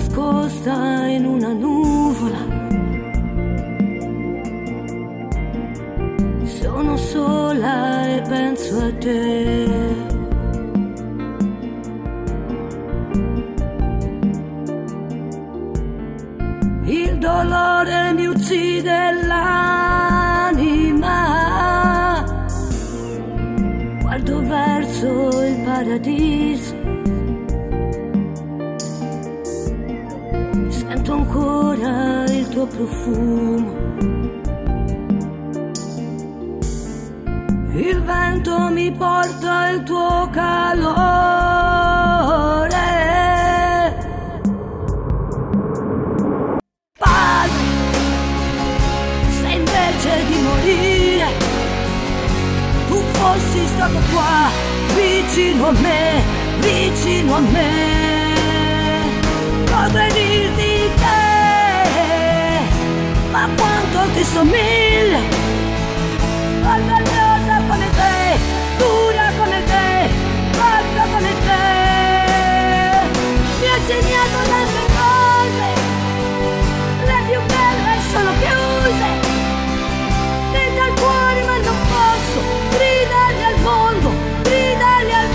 nascosta in una nuvola. Sono sola e penso a te. Il dolore mi uccide l'anima. Guardo verso il paradiso. Sento ancora il tuo profumo. Il vento mi porta il tuo calore. Padre, se invece di morire tu fossi stato qua, vicino a me, vicino a me, potrei dirti te, ma quanto ti somiglia. Orgogliosa come te, dura come te, forte come te. Mi ha insegnato tante cose, le più belle sono chiuse. Dentro al cuore ma non posso gridarli al mondo, gridarli al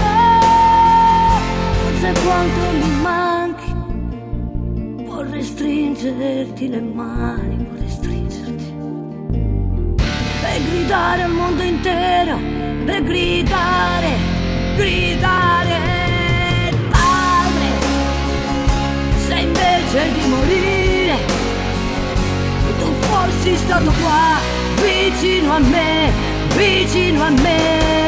mondo. Forse quanto mi manchi, vorrei stringerti le mani, vorrei stringerti. Per gridare al mondo intero, per gridare, gridare. Padre, se invece di morire tu fossi stato qua, vicino a me, vicino a me.